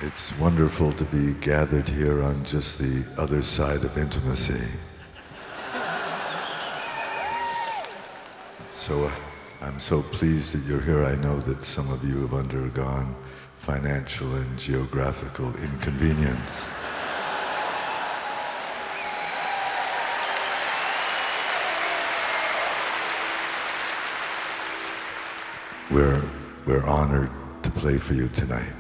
It's wonderful to be gathered here on just the other side of intimacy. So I'm so pleased that you're here. I know that some of you have undergone financial and geographical inconvenience. We're honored to play for you tonight.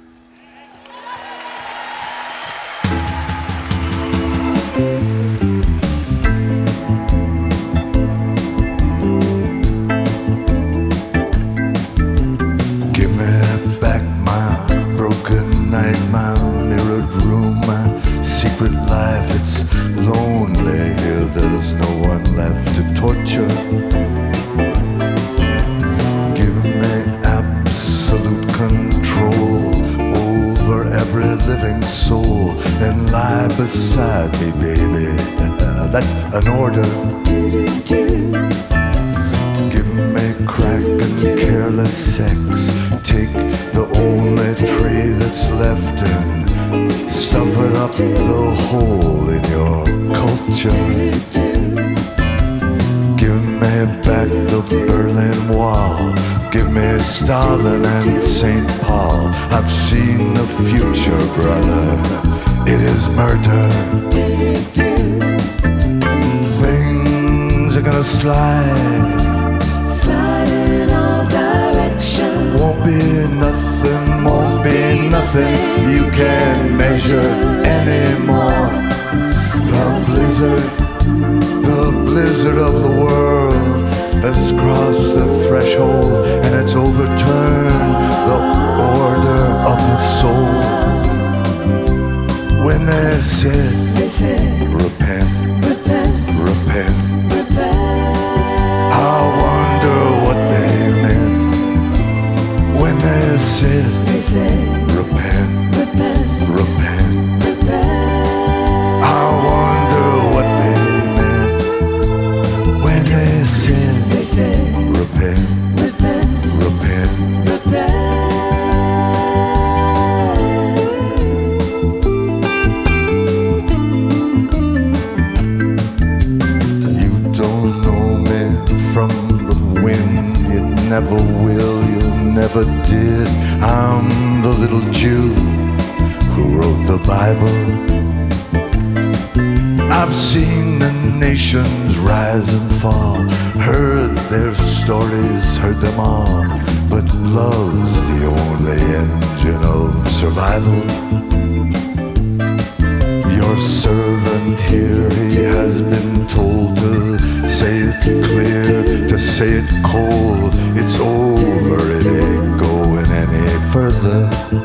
Give me back my broken night, my mirrored room, my secret life. It's lonely here, there's no one left to torture. Control over every living soul, then lie beside me, baby. That's an order. Give me crack and careless sex. Take the only tree that's left and stuff it up the hole in your culture. Give me back the Berlin Wall. Give me Stalin and St. Paul. I've seen the future, brother. It is murder. Things are gonna slide in all directions. Won't be nothing you can measure anymore. The blizzard of the world has crossed the threshold and it's overturned the order of the soul. When they said, repent, repent, I wonder what they meant. When they said, repent, repent, I wonder what they meant. When they said, repent, repent. You don't know me from the wind. You never will, you never did. I'm the little Jew who wrote the Bible. I've seen the nations rise and fall, heard their stories, heard them all. But love's the only engine of survival. Your servant here, he has been told to say it clear, to say it cold. It's over, it ain't going any further.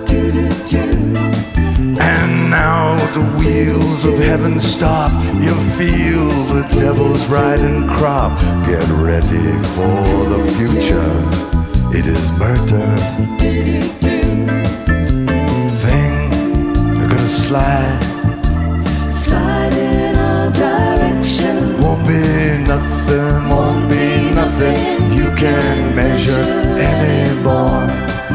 And now the wheels of heaven stop. You feel the devil's riding crop. Get ready for the future. It is murder. Things are gonna slide in all directions. Won't be nothing you can measure anymore.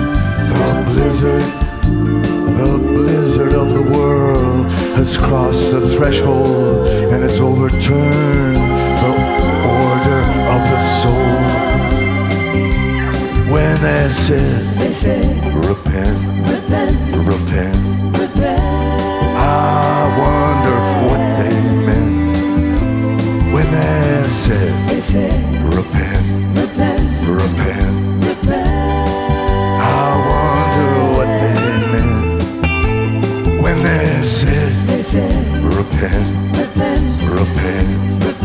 The blizzard of the world has crossed the threshold and it's overturned the order of the soul. When they said, repent, repent, I wonder what they meant. When they said, repent, repent, I wonder what they meant. When they said, repent, repent.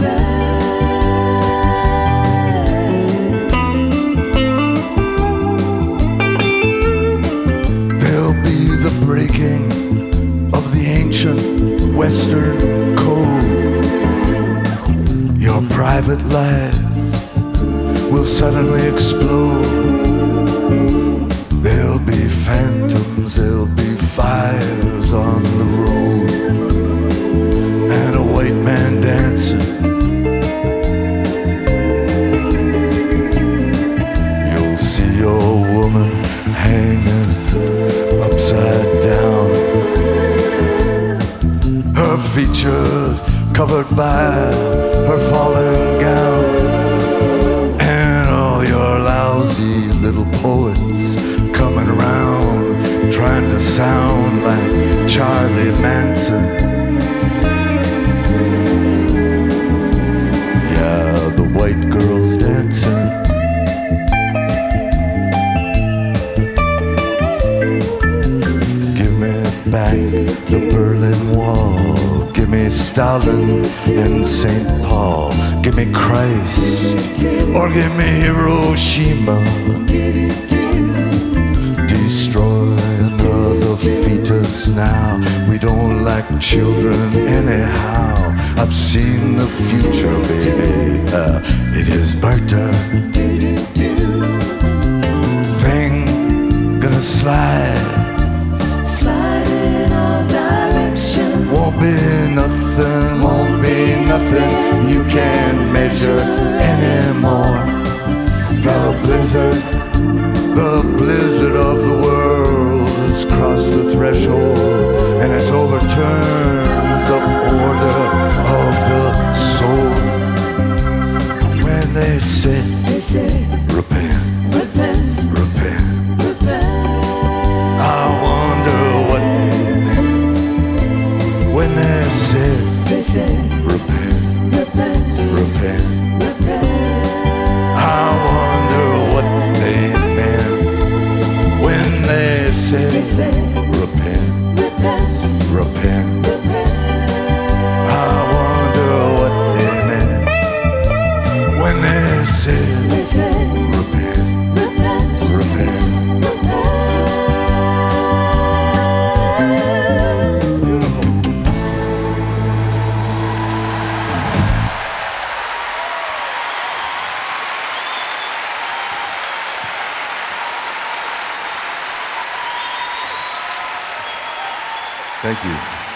There'll be the breaking of the ancient Western code. Your private life will suddenly explode. There'll be phantoms, there'll be fires on the road, and a white man dancing. You'll see your woman hanging upside down. features covered by her falling gown. And all your lousy little poets coming around trying to sound like Charlie Manson. Yeah, the white girl's dancing. Give me back the Berlin Wall. Give me Stalin and St. Paul. Give me Christ or give me Hiroshima. Destroy another fetus now. We don't like children anyhow. I've seen the future, baby. It is Berta. Thing gonna slide in all directions. Won't be nothing you can measure anymore. The blizzard of the world has crossed the threshold and it's overturned the order of the soul. When they say, repent, repent, repent, repent. I wonder what they meant when they said, repent, repent, repent. repent. I wonder what they meant when they said, repent, repent, repent. repent. I wonder what they meant when they said, repent, repent, repent. repent. Thank you.